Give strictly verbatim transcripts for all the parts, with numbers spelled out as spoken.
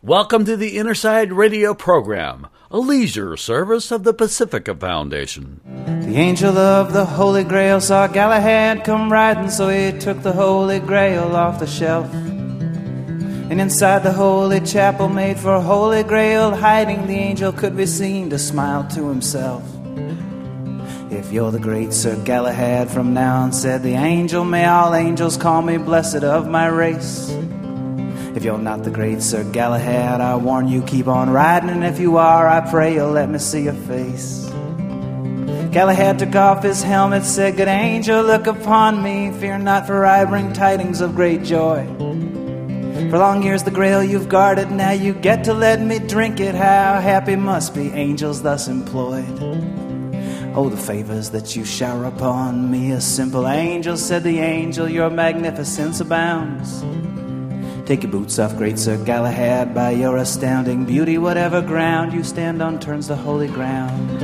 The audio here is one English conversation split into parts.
Welcome to the Innerside Radio program, a leisure service of the Pacifica Foundation. The angel of the Holy Grail saw Galahad come riding, so he took the Holy Grail off the shelf. And inside the holy chapel made for Holy Grail hiding, the angel could be seen to smile to himself. If you're the great Sir Galahad from now on, said the angel, may all angels call me blessed of my race. If you're not the great Sir Galahad, I warn you, keep on riding, and if you are, I pray you'll let me see your face. Galahad took off his helmet, said, good angel, look upon me, fear not, for I bring tidings of great joy. For long years the grail you've guarded, now you get to let me drink it, how happy must be angels thus employed. Oh, the favors that you shower upon me, a simple angel, said the angel, your magnificence abounds. Take your boots off, great Sir Galahad, by your astounding beauty, whatever ground you stand on turns to holy ground.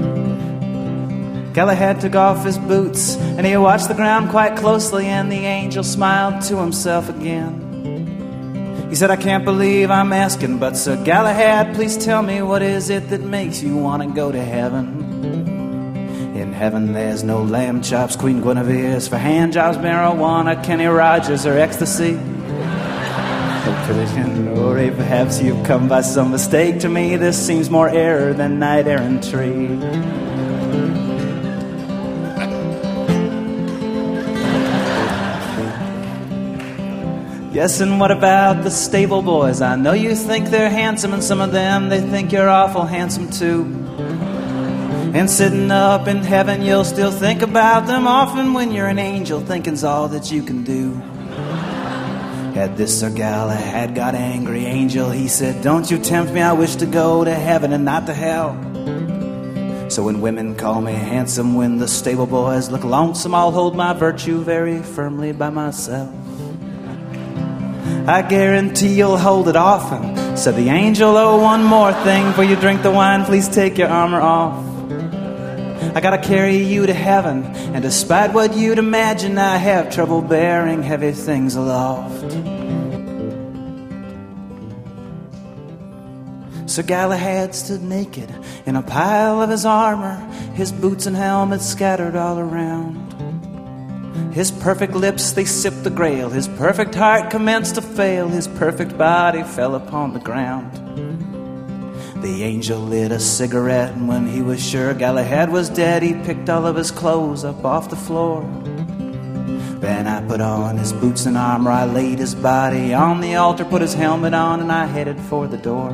Galahad took off his boots, and he watched the ground quite closely, and the angel smiled to himself again. He said, I can't believe I'm asking, but Sir Galahad, please tell me, what is it that makes you want to go to heaven? In heaven there's no lamb chops, Queen Guinevere's for hand jobs, marijuana, Kenny Rogers, or ecstasy. Or perhaps you've come by some mistake. To me this seems more error than knight errantry. Yes, and what about the stable boys? I know you think they're handsome, and some of them, they think you're awful handsome too. And sitting up in heaven, you'll still think about them often when you're an angel, thinking's all that you can do. Had this Sir Galahad got angry, angel, he said, don't you tempt me, I wish to go to heaven and not to hell. So when women call me handsome, when the stable boys look lonesome, I'll hold my virtue very firmly by myself. I guarantee you'll hold it often, said the angel. Oh, one more thing, before you drink the wine, please take your armor off. I gotta carry you to heaven, and despite what you'd imagine, I have trouble bearing heavy things aloft. Sir Galahad stood naked in a pile of his armor, his boots and helmet scattered all around. His perfect lips, they sipped the grail, his perfect heart commenced to fail, his perfect body fell upon the ground. The angel lit a cigarette, and when he was sure Galahad was dead, he picked all of his clothes up off the floor. Then I put on his boots and armor, I laid his body on the altar, put his helmet on, and I headed for the door.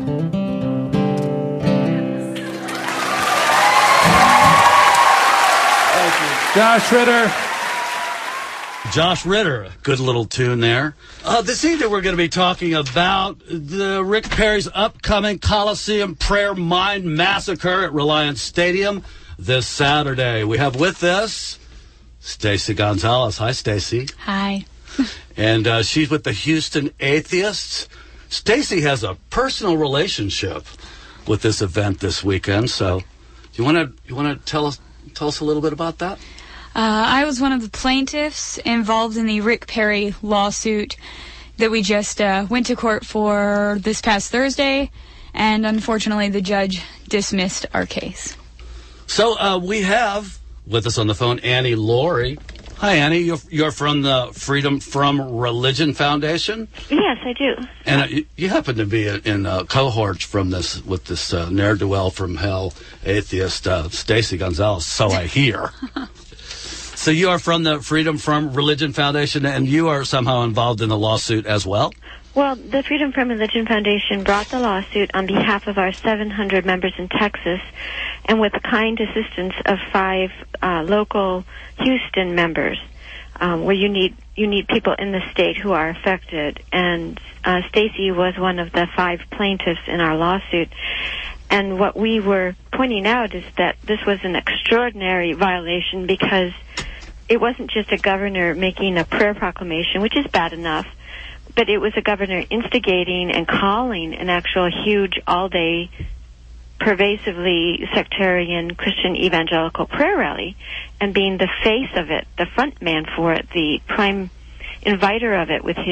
Thank you. Josh Ritter. Josh Ritter, a good little tune there. Uh, this evening we're going to be talking about the Rick Perry's upcoming Coliseum Prayer Mind Massacre at Reliance Stadium this Saturday. We have with us Stacey Gonzalez. Hi, Stacey. Hi. And uh, she's with the Houston Atheists. Stacey has a personal relationship with this event this weekend, so you want to you want to tell us tell us a little bit about that? Uh, I was one of the plaintiffs involved in the Rick Perry lawsuit that we just uh, went to court for this past Thursday, and unfortunately the judge dismissed our case. So uh, we have with us on the phone Annie Laurie. Hi, Annie. You're, you're from the Freedom from Religion Foundation? Yes, I do. And uh, you, you happen to be in uh, cohorts from this with this uh, ne'er-do-well from hell atheist uh, Stacey Gonzalez, so I hear. So you are from the Freedom from Religion Foundation, and you are somehow involved in the lawsuit as well? Well, the Freedom from Religion Foundation brought the lawsuit on behalf of our seven hundred members in Texas, and with the kind assistance of five uh, local Houston members, um, where you need you need people in the state who are affected. And uh, Stacey was one of the five plaintiffs in our lawsuit. And what we were pointing out is that this was an extraordinary violation because it wasn't just a governor making a prayer proclamation, which is bad enough, but it was a governor instigating and calling an actual huge all-day, pervasively sectarian Christian evangelical prayer rally and being the face of it, the front man for it, the prime inviter of it with his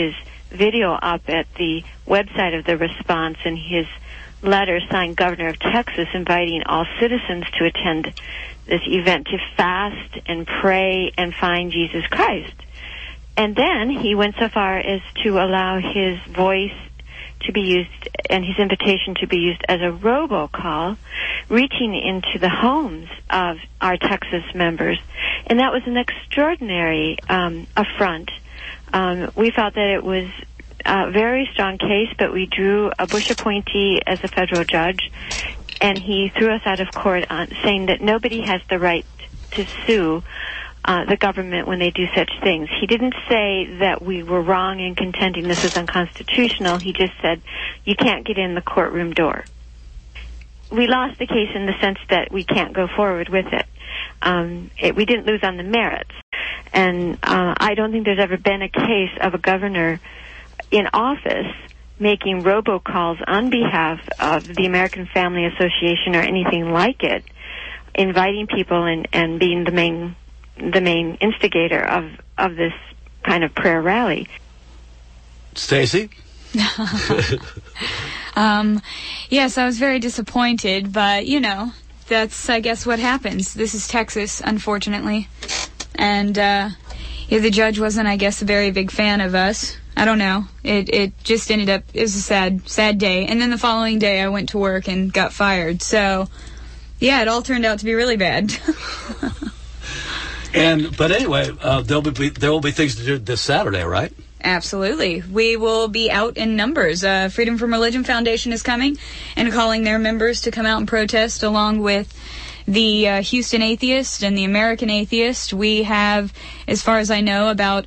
video up at the website of the response in his letter signed Governor of Texas, inviting all citizens to attend this event to fast and pray and find Jesus Christ. And then he went so far as to allow his voice to be used and his invitation to be used as a robocall, reaching into the homes of our Texas members. And that was an extraordinary um, affront. Um, we felt that it was a very strong case, but we drew a Bush appointee as a federal judge, and he threw us out of court on saying that nobody has the right to sue Uh, the government when they do such things. He didn't say that we were wrong in contending this is unconstitutional. He just said you can't get in the courtroom door. We lost the case in the sense that we can't go forward with it. Um, it we didn't lose on the merits. And uh, I don't think there's ever been a case of a governor in office making robocalls on behalf of the American Family Association or anything like it, inviting people and, and being the main the main instigator of, of this kind of prayer rally. Stacy? um, yes, I was very disappointed, but, you know, that's, I guess, what happens. This is Texas, unfortunately. And, uh, yeah, the judge wasn't, I guess, a very big fan of us. I don't know. It, it just ended up, it was a sad, sad day. And then the following day I went to work and got fired. So, yeah, it all turned out to be really bad. And but anyway, uh, there'll be there will be things to do this Saturday, right? Absolutely. We will be out in numbers. Uh, Freedom from Religion Foundation is coming and calling their members to come out and protest along with the uh, Houston Atheist and the American Atheist. We have, as far as I know, about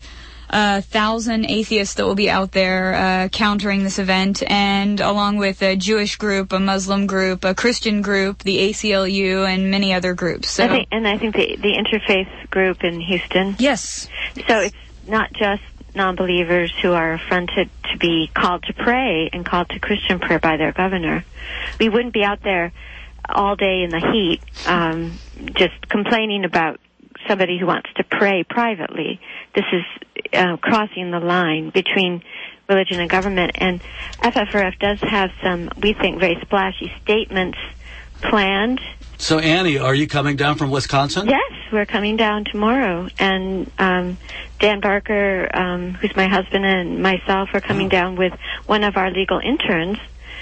a thousand atheists that will be out there uh, countering this event, and along with a Jewish group, a Muslim group, a Christian group, the A C L U, and many other groups. So, I think, and I think the, the interfaith group in Houston. Yes. So it's not just non-believers who are affronted to be called to pray and called to Christian prayer by their governor. We wouldn't be out there all day in the heat um, just complaining about somebody who wants to pray privately. This is uh, crossing the line between religion and government. And F F R F does have some, we think, very splashy statements planned. So, Annie, are you coming down from Wisconsin? Yes, we're coming down tomorrow. And um, Dan Barker, um, who's my husband, and myself are coming oh. down with one of our legal interns,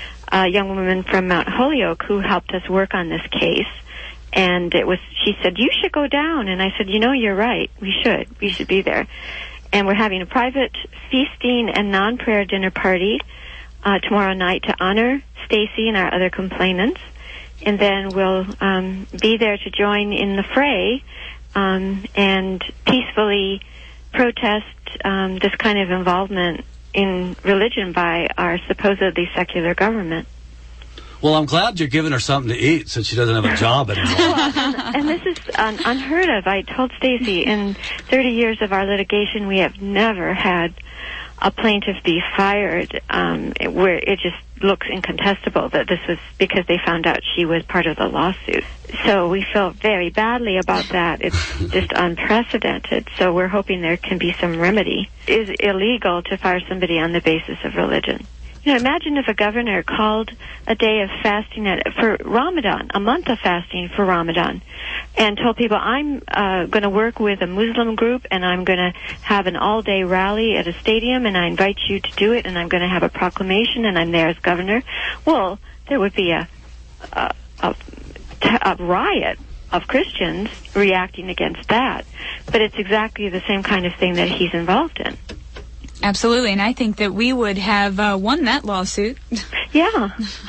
a young woman from Mount Holyoke, who helped us work on this case. And it was, she said, you should go down. And I said, you know, you're right. We should. We should be there. And we're having a private feasting and non-prayer dinner party uh, tomorrow night to honor Stacy and our other complainants. And then we'll um, be there to join in the fray um, and peacefully protest um, this kind of involvement in religion by our supposedly secular government. Well, I'm glad you're giving her something to eat since she doesn't have a job anymore. Well, and this is un- unheard of. I told Stacy, in thirty years of our litigation, we have never had a plaintiff be fired um, where it just looks incontestable that this was because they found out she was part of the lawsuit. So we feel very badly about that. It's just unprecedented. So we're hoping there can be some remedy. It is illegal to fire somebody on the basis of religion. You know, imagine if a governor called a day of fasting at, for Ramadan, a month of fasting for Ramadan, and told people, I'm uh, going to work with a Muslim group, and I'm going to have an all-day rally at a stadium, and I invite you to do it, and I'm going to have a proclamation, and I'm there as governor. Well, there would be a, a, a, a riot of Christians reacting against that. But it's exactly the same kind of thing that he's involved in. Absolutely, and I think that we would have uh, won that lawsuit. Yeah.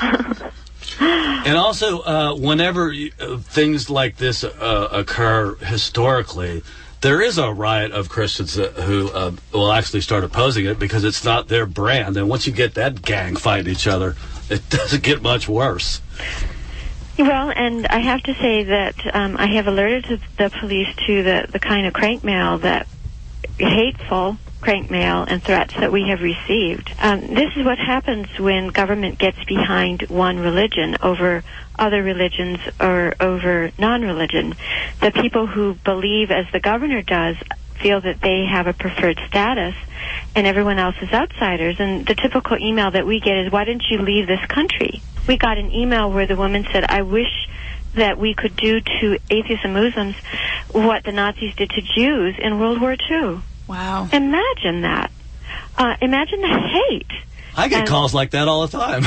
And also, uh, whenever uh, things like this uh, occur historically, there is a riot of Christians uh, who uh, will actually start opposing it because it's not their brand. And once you get that gang fighting each other, it doesn't get much worse. Well, and I have to say that um, I have alerted the police to the, the kind of crank mail, that hateful crank mail and threats that we have received. Um, this is what happens when government gets behind one religion over other religions or over non-religion. The people who believe as the governor does feel that they have a preferred status and everyone else is outsiders. And the typical email that we get is, why didn't you leave this country? We got an email where the woman said, I wish that we could do to atheists and Muslims what the Nazis did to Jews in World War Two. Wow. Imagine that. Uh, imagine the hate. I get and, calls like that all the time.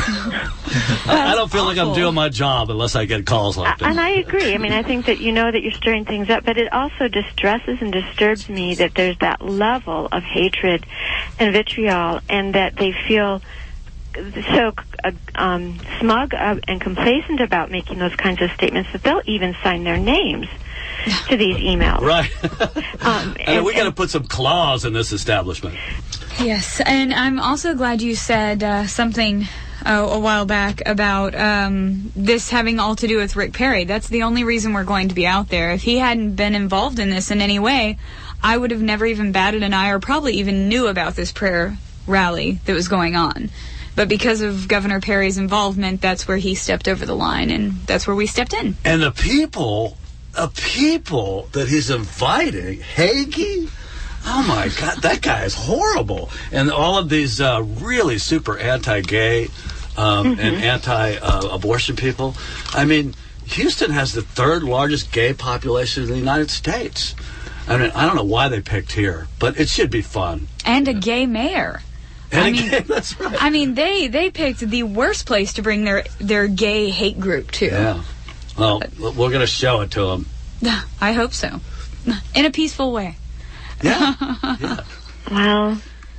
I, I don't feel awful. like I'm doing my job unless I get calls like that. And I agree. I mean, I think that you know that you're stirring things up, but it also distresses and disturbs me that there's that level of hatred and vitriol, and that they feel so uh, um, smug uh, and complacent about making those kinds of statements that they'll even sign their names to these emails. Right. um, and, and we got to put some claws in this establishment. Yes, and I'm also glad you said uh, something uh, a while back about um, this having all to do with Rick Perry. That's the only reason we're going to be out there. If he hadn't been involved in this in any way, I would have never even batted an eye or probably even knew about this prayer rally that was going on. But because of Governor Perry's involvement, that's where he stepped over the line, and that's where we stepped in. And the people, the people that he's inviting, Hagee, oh my God, that guy is horrible. And all of these uh, really super anti-gay um, mm-hmm. and anti-abortion uh, people. I mean, Houston has the third largest gay population in the United States. I mean, I don't know why they picked here, but it should be fun. And a gay mayor. And I again, mean, that's right. I mean, they, they picked the worst place to bring their, their gay hate group to. Yeah. Well, we're going to show it to them. I hope so. In a peaceful way. Yeah. yeah. Well,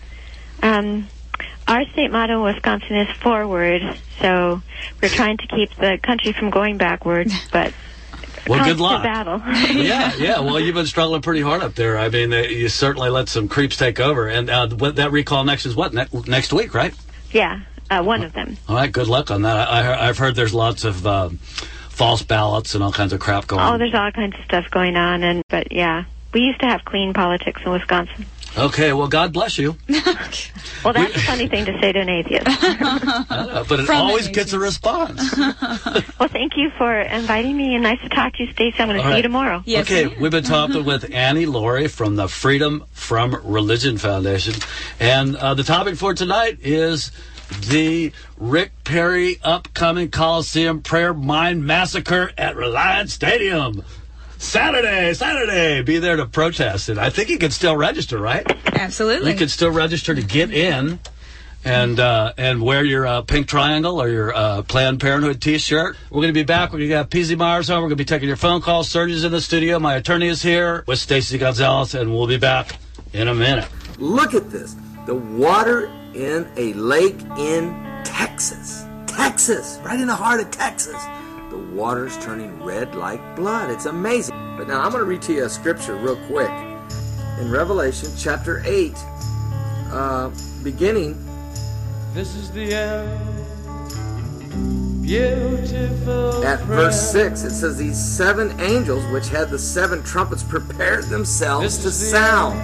um, our state motto in Wisconsin is forward, so we're trying to keep the country from going backward, but... Well, good luck. Battle. yeah, yeah. Well, you've been struggling pretty hard up there. I mean, they, you certainly let some creeps take over. And uh, what, that recall next is what? Ne- next week, right? Yeah, uh, one of them. All right, good luck on that. I, I, I've heard there's lots of uh, false ballots and all kinds of crap going on. Oh, there's all kinds of stuff going on. and But, yeah, we used to have clean politics in Wisconsin. Okay, well, God bless you. Well, that's a funny thing to say to an atheist. uh, but it From always gets a response. Well, thank you for inviting me, and nice to talk to you, Stacey. I'm going to see right. you tomorrow. Yes, okay, ma'am. We've been talking with Annie Laurie from the Freedom from Religion Foundation. And uh, the topic for tonight is the Rick Perry upcoming Coliseum Prayer Mind Massacre at Reliance Stadium. Saturday, Saturday, be there to protest it. I think you can still register, right? Absolutely. You can still register to get in and uh, and wear your uh, pink triangle or your uh, Planned Parenthood T-shirt. We're going to be back. We're going to have P Z Myers on. We're going to be taking your phone calls. Serge's in the studio. My attorney is here with Stacey Gonzalez, and we'll be back in a minute. Look at this. The water in a lake in Texas. Texas, right in the heart of Texas. The water's turning red like blood. It's amazing. But now I'm going to read to you a scripture real quick. In Revelation chapter eight, uh, beginning. This is the end. Beautiful. At verse six, it says, these seven angels, which had the seven trumpets, prepared themselves to sound.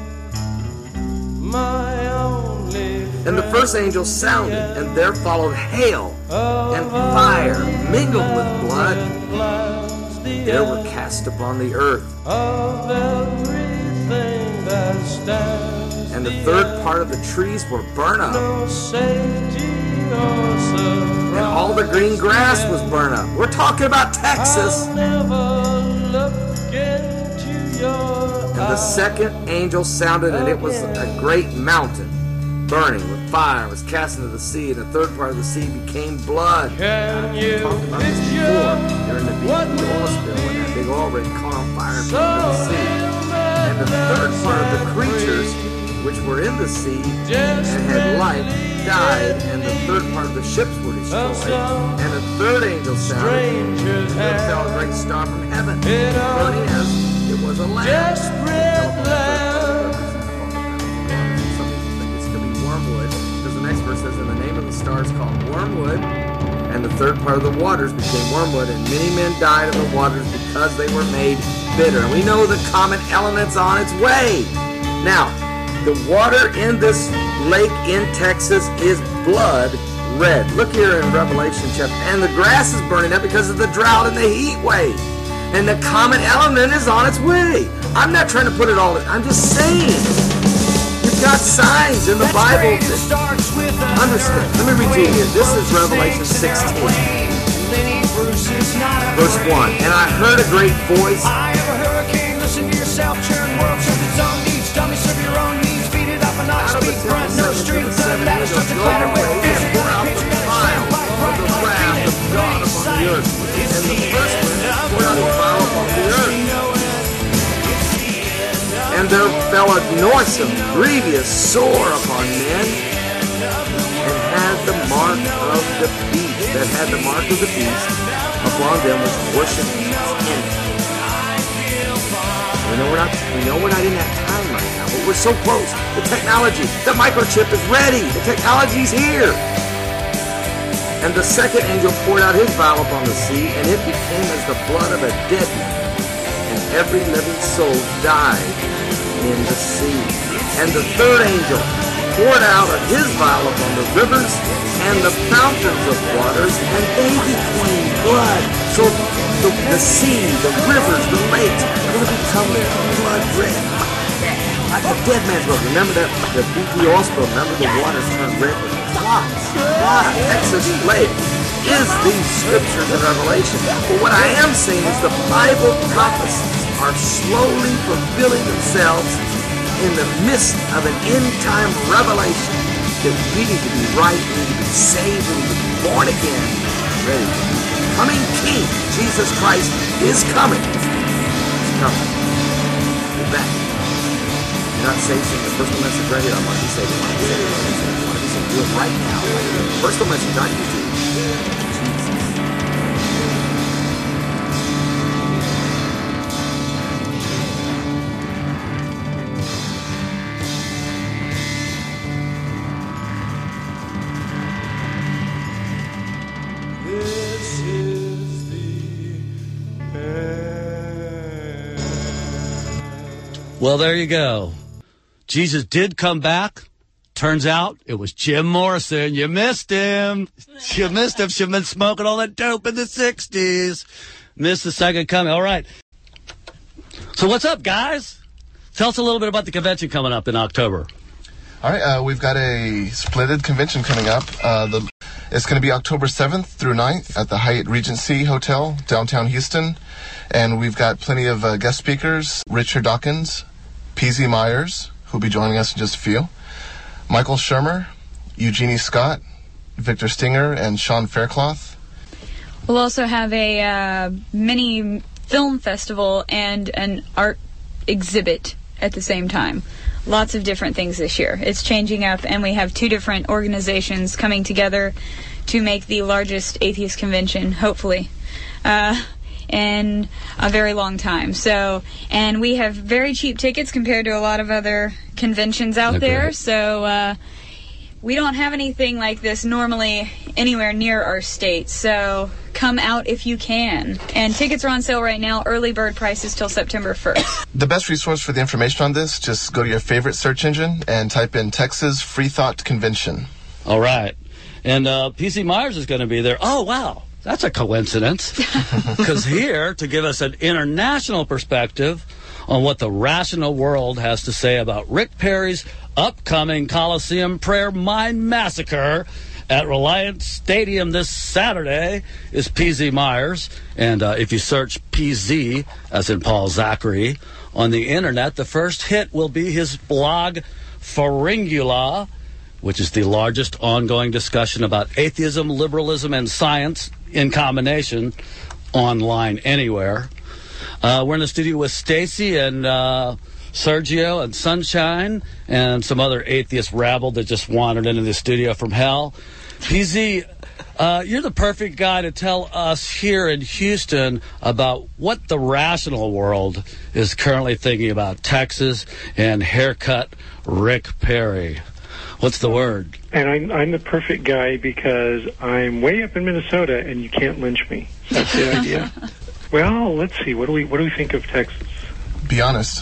My only And the first angel sounded, and there followed hail and fire mingled with blood. There were cast upon the earth. of everything that stands. And the third part of the trees were burnt up. No safety or surprise. And all the green grass was burnt up. We're talking about Texas. I'll never look into your And the second angel sounded, and it was a great mountain, burning with fire, was cast into the sea, and the third part of the sea became blood. Can We you talked about this before, during the big oil spill, when that big oil rig caught on fire and fell into the sea. And the third part of the creatures, which were in the sea and had life, died, and the third part of the ships were destroyed. And the third angel sounded, and there fell a great star from heaven, burning as it was a lamp. desperate land? Some people think it's going to be wormwood, because the next verse says, and the name of the star is called Wormwood, and the third part of the waters became wormwood, and many men died of the waters because they were made bitter. And we know the common element's on its way. Now, the water in this lake in Texas is blood red. Look here in Revelation chapter. And the grass is burning up because of the drought and the heat wave. And the common element is on its way. I'm not trying to put it all in. I'm just saying. You've got signs in the Bible. That, understand. Let me read you here. This is Revelation sixteen. Verse one. And I heard a great voice. I am a hurricane. Listen to yourself. Churn world. Serve its own needs. Dummy serve your own needs. Beat it up and not speak. Front no street. The ladder starts to clatter with fist. Pour out the fire of the wrath of God upon the earth. And the first one poured out his fire upon the earth. And there fell a noisome, grievous sore upon men, and had the mark of the beast, that had the mark of the beast upon them which worship him. We know we're not, we know we're not in that time right now, but we're so close. The technology, the microchip is ready. The technology's here. And the second angel poured out his vial upon the sea, and it became as the blood of a dead man, and every living soul died in the sea. And the third angel poured out of his vial upon the rivers and the fountains of waters, and they became blood. So the, the sea, the rivers, the lakes are going to become blood red. Like the dead man's blood. Remember that the B P oil spill? Remember the waters turned red with clots. Why? Exodus lake is these scriptures in Revelation. But what I am saying is the Bible prophecies are slowly fulfilling themselves in the midst of an end-time revelation that we need to be right, we need to be saved, we need to be born again, ready. Coming King, Jesus Christ, is coming. He's coming. He's back. You're not saved since the personal message right here. I want to be saved. I want to be saved. I want to be saved. I want to be saved. Do it right now. Personal message on YouTube. Well, there you go. Jesus did come back. Turns out it was Jim Morrison. You missed him. You missed him. She'd been smoking all that dope in the sixties. Missed the second coming. All right. So what's up, guys? Tell us a little bit about the convention coming up in October. All right. Uh, we've got a splitted convention coming up. Uh, the It's going to be October seventh through ninth at the Hyatt Regency Hotel, downtown Houston. And we've got plenty of uh, guest speakers. Richard Dawkins, P Z Myers, who'll be joining us in just a few. Michael Shermer, Eugenie Scott, Victor Stinger, and Sean Faircloth. We'll also have a uh, mini film festival and an art exhibit at the same time. Lots of different things this year. It's changing up, and we have two different organizations coming together to make the largest atheist convention, hopefully, uh, in a very long time. So, and we have very cheap tickets compared to a lot of other conventions out okay. there. So, uh, we don't have anything like this normally anywhere near our state. So, come out if you can. And tickets are on sale right now. Early bird prices till September first. The best resource for the information on this, just go to your favorite search engine and type in Texas Free Thought Convention. All right. And uh, P Z Myers is going to be there. Oh, wow. That's a coincidence. Because here, to give us an international perspective on what the rational world has to say about Rick Perry's upcoming Coliseum Prayer Mind Massacre at Reliance Stadium this Saturday is P Z Myers. And uh, if you search P Z, as in Paul Zachary, on the internet, the first hit will be his blog, Pharyngula, which is the largest ongoing discussion about atheism, liberalism, and science in combination online anywhere. Uh, we're in the studio with Stacy and uh, Sergio and Sunshine and some other atheist rabble that just wandered into the studio from hell. P Z, uh, you're the perfect guy to tell us here in Houston about what the rational world is currently thinking about Texas and haircut Rick Perry. What's the word? And I'm, I'm the perfect guy because I'm way up in Minnesota and you can't lynch me. That's the idea. Well, let's see. What do we what do we think of Texas? Be honest.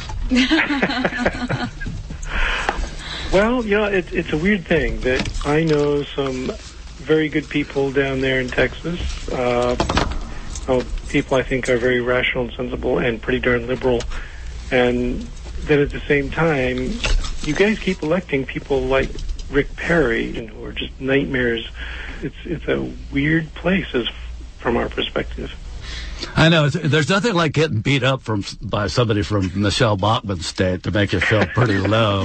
Well, you know, it, it's a weird thing that I know some very good people down there in Texas, uh, how people I think are very rational and sensible and pretty darn liberal, and then at the same time, you guys keep electing people like Rick Perry, who are just nightmares. It's it's a weird place as from our perspective. I know. It's, there's nothing like getting beat up from by somebody from Michelle Bachmann's state to make you feel pretty low.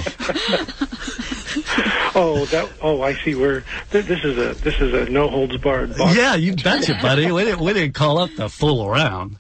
Oh, that. Oh, I see. Where th- this is a this is a no holds barred box. Yeah, you betcha, buddy. We didn't we didn't call up to fool around.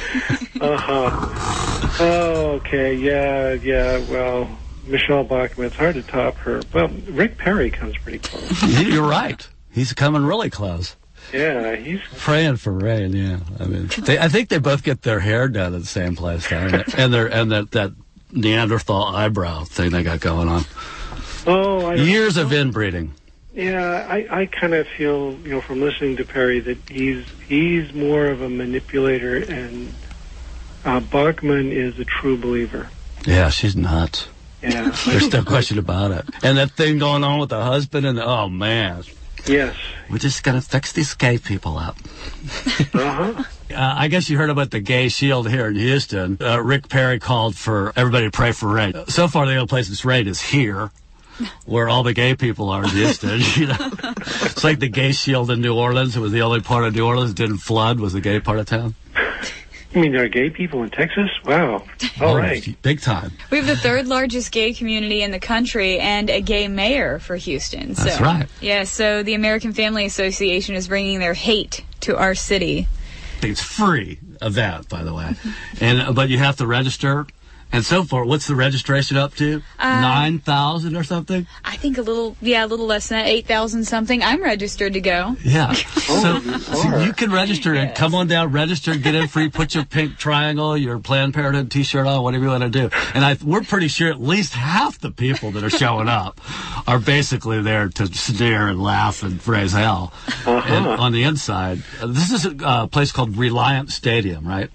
Uh huh. Oh, okay. Yeah, yeah. Well, Michelle Bachmann. It's hard to top her. Well, Rick Perry comes pretty close. You're right. He's coming really close. Yeah, he's praying for rain. Yeah, I mean, they, I think they both get their hair done at the same place, don't they? and their and that that Neanderthal eyebrow thing they got going on. Oh, I years of inbreeding. Yeah, I, I kind of feel, you know, from listening to Perry that he's he's more of a manipulator, and uh, Bachmann is a true believer. Yeah, she's nuts. Yeah, there's no question about it. And that thing going on with the husband, and oh man. Yes. We're just going to fix these gay people up. Uh-huh. Uh, I guess you heard about the gay shield here in Houston. Uh, Rick Perry called for everybody to pray for rain. So far, the only place it's rained is here, where all the gay people are in Houston. You know? It's like the gay shield in New Orleans. It was the only part of New Orleans that didn't flood, was the gay part of town. You mean there are gay people in Texas? Wow. All oh, right. Big time. We have the third largest gay community in the country and a gay mayor for Houston. So, that's right. Yeah, so the American Family Association is bringing their hate to our city. It's free event, by the way. and But you have to register. And so far, what's the registration up to? Uh, nine thousand or something? I think a little, yeah, a little less than that, eight thousand something. I'm registered to go. Yeah. so, so you can register and yes. come on down, register, get in free, put your pink triangle, your Planned Parenthood t-shirt on, whatever you want to do. And I, we're pretty sure at least half the people that are showing up are basically there to sneer and laugh and raise hell. Uh-huh. And on the inside, uh, this is a uh, place called Reliant Stadium, right?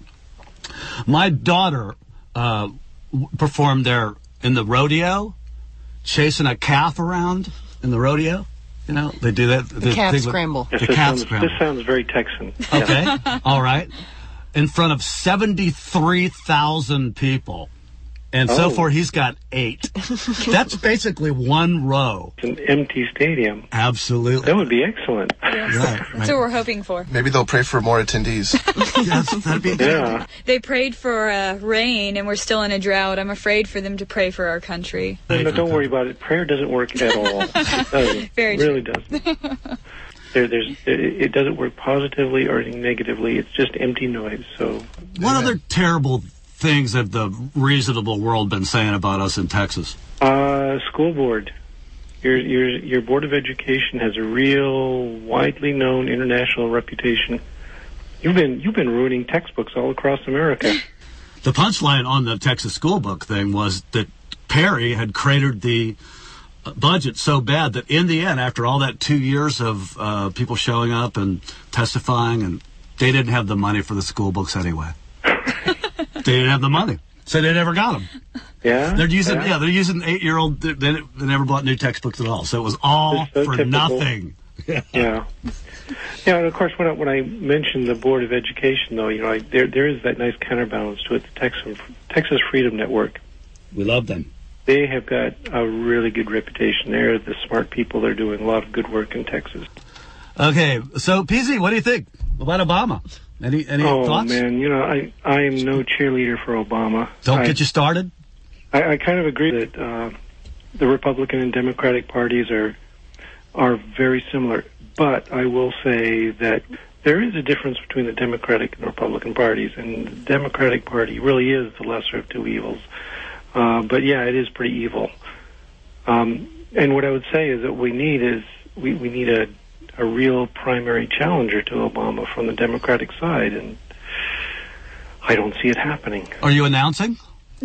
My daughter uh, performed there in the rodeo, chasing a calf around in the rodeo. You know, they do that. The, the calf scramble. Yes, the this, calf sounds, scramble. this sounds very Texan. Okay, all right. In front of seventy-three thousand people. And oh. so far, he's got eight. That's basically one row. It's an empty stadium. Absolutely. That would be excellent. Yes. Right, right. That's what we're hoping for. Maybe they'll pray for more attendees. Yes, that'd be yeah. They prayed for uh, rain, and we're still in a drought. I'm afraid for them to pray for our country. No, don't worry about it. Prayer doesn't work at all. It doesn't. Very it really doesn't. There, there's, it, it doesn't work positively or negatively. It's just empty noise. So, what other terrible things have the reasonable world been saying about us in Texas? Uh, school board. Your your your board of education has a real widely known international reputation. You've been you've been ruining textbooks all across America. The punchline on the Texas school book thing was that Perry had cratered the budget so bad that in the end, after all that two years of uh, people showing up and testifying, and they didn't have the money for the school books anyway. They didn't have the money, so they never got them. Yeah, they're using yeah, yeah they're using eight-year-old. They, they never bought new textbooks at all, so it was all so for typical. nothing. Yeah, yeah. Yeah, and of course, when I, when I mentioned the Board of Education, though, you know, I, there there is that nice counterbalance to it. The Texas Texas Freedom Network. We love them. They have got a really good reputation. They're the smart people. They're doing a lot of good work in Texas. Okay, so P Z, what do you think about Obama? Any any oh, thoughts? Oh man, you know, I I am no cheerleader for Obama. Don't I, get you started. I, I kind of agree that uh, the Republican and Democratic parties are are very similar, but I will say that there is a difference between the Democratic and Republican parties, and the Democratic Party really is the lesser of two evils. Uh, but yeah, it is pretty evil. Um, and what I would say is that we need is we, we need a a real primary challenger to Obama from the Democratic side, and I don't see it happening. Are you announcing?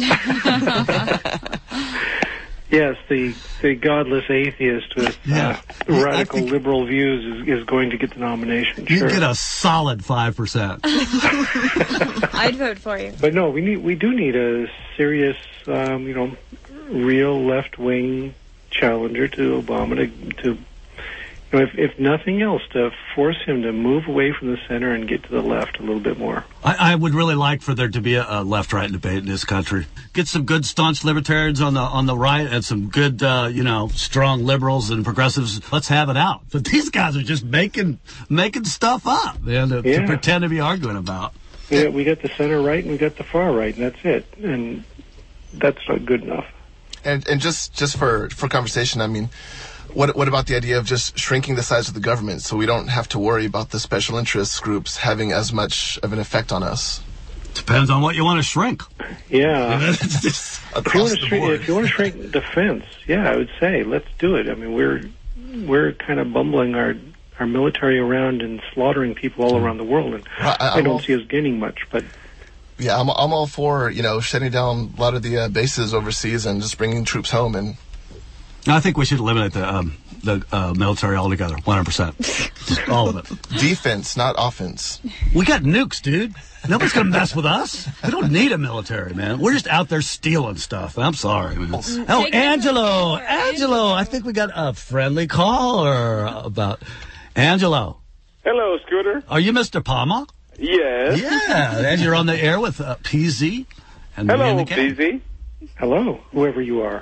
Yes, the the godless atheist with yeah. uh, radical liberal views is, is going to get the nomination. You sure. get a solid five percent. I'd vote for you. But no, we need we do need a serious, um, you know, real left wing challenger to Obama to to You know, if, if nothing else, to force him to move away from the center and get to the left a little bit more. I, I would really like for there to be a, a left-right debate in this country. Get some good staunch libertarians on the on the right and some good, uh, you know, strong liberals and progressives. Let's have it out. But these guys are just making making stuff up, man, to, Yeah. to pretend to be arguing about. Yeah, we got the center right and we got the far right, and that's it. And that's not good enough. And and just just for for conversation, I mean, what what about the idea of just shrinking the size of the government so we don't have to worry about the special interest groups having as much of an effect on us? Depends on what you want to shrink. Yeah. It's just If you, across want to the shrink, board. if you want to shrink defense, yeah, I would say let's do it. I mean, we're we're kind of bumbling our our military around and slaughtering people all around the world, and Right, I- I I'm don't all- see us gaining much. But Yeah, I'm I'm all for, you know, shutting down a lot of the uh, bases overseas and just bringing troops home. And I think we should eliminate the um, the uh, military altogether, one hundred percent. Just all of it. defense, not offense. We got nukes, dude. Nobody's going to mess with us. We don't need a military, man. We're just out there stealing stuff. I'm sorry, man. Oh, Angelo. Angelo. I think we got a friendly caller about Angelo. Hello, Scooter. Are you Mister Palma? Yes. Yeah. And you're on the air with uh, P Z. And me and Hello, the gang. B Z. hello, whoever you are.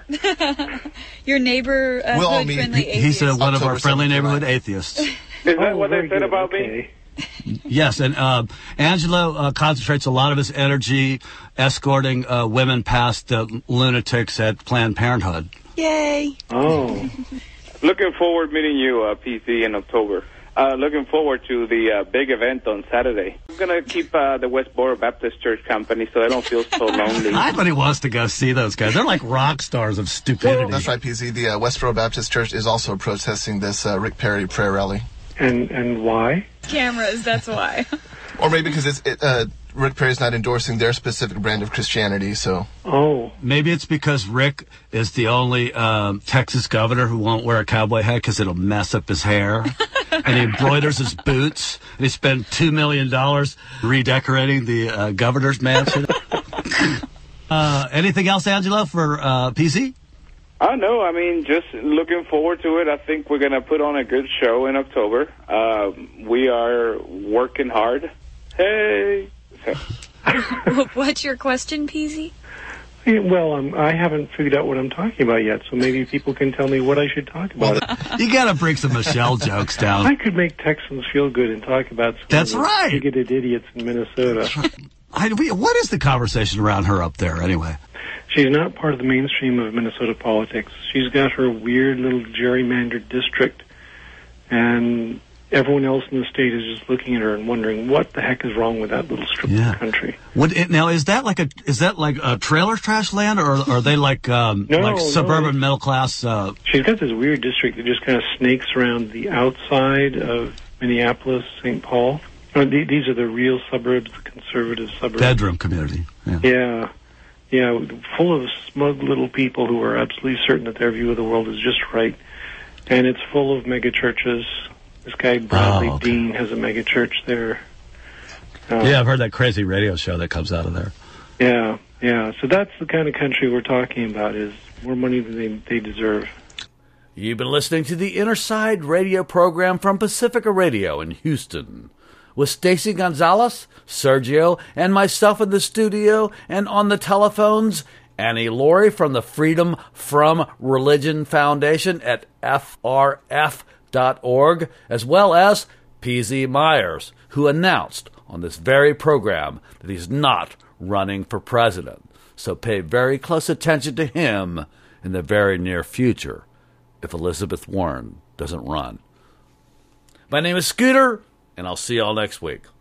Your neighbor, uh, We'll all hood meet. friendly He- He's uh, atheist. one of our October friendly seventh, neighborhood July. atheists. Is that Oh, what they very said good. about me? Okay. Yes, and uh, Angelo uh, concentrates a lot of his energy escorting uh, women past uh, lunatics at Planned Parenthood. Yay. Oh, Looking forward meeting you, uh, P C, in October. Uh, looking forward to the uh, big event on Saturday. I'm going to keep uh, the Westboro Baptist Church company so I don't feel so lonely. Everybody wants to go see those guys. They're like rock stars of stupidity. That's right, P Z. The uh, Westboro Baptist Church is also protesting this uh, Rick Perry prayer rally. and and why? Cameras, that's why. Or maybe because it's, it, uh, Rick Perry's not endorsing their specific brand of Christianity, so... Oh, Maybe it's because Rick is the only um, Texas governor who won't wear a cowboy hat because it'll mess up his hair. And he embroiders his boots. And he spent two million dollars redecorating the uh, governor's mansion. uh, anything else, Angelo, for uh, P Z? I know. I mean, just looking forward to it. I think we're going to put on a good show in October. Uh, we are working hard. Hey. What's your question, P Z? yeah, well, um, I haven't figured out what I'm talking about yet, so maybe people can tell me what I should talk about. You got to bring some Michelle jokes down. I could make Texans feel good and talk about some That's of the right. bigoted idiots in Minnesota. I, we, what is the conversation around her up there, anyway? She's not part of the mainstream of Minnesota politics. She's got her weird little gerrymandered district, and everyone else in the state is just looking at her and wondering what the heck is wrong with that little strip Yeah. of country. Would it, now, is that like a is that like a trailer trash land, or are they like um, No, like no. suburban middle class? Uh, She's got this weird district that just kind of snakes around the outside of Minneapolis, Saint Paul. Uh, th- these are the real suburbs, the conservative suburbs. bedroom community. Yeah. Yeah. Yeah, full of smug little people who are absolutely certain that their view of the world is just right. And it's full of mega churches. This guy, Bradley Oh, okay. Dean, has a mega church there. Uh, Yeah, I've heard that crazy radio show that comes out of there. Yeah, yeah. So that's the kind of country we're talking about, is more money than they, they deserve. You've been listening to the Inner Side radio program from Pacifica Radio in Houston, with Stacy Gonzalez, Sergio, and myself in the studio, and on the telephones, Annie Laurie from the Freedom From Religion Foundation at F R F dot org, as well as P Z Myers, who announced on this very program that he's not running for president. So pay very close attention to him in the very near future if Elizabeth Warren doesn't run. My name is Scooter, and I'll see y'all next week.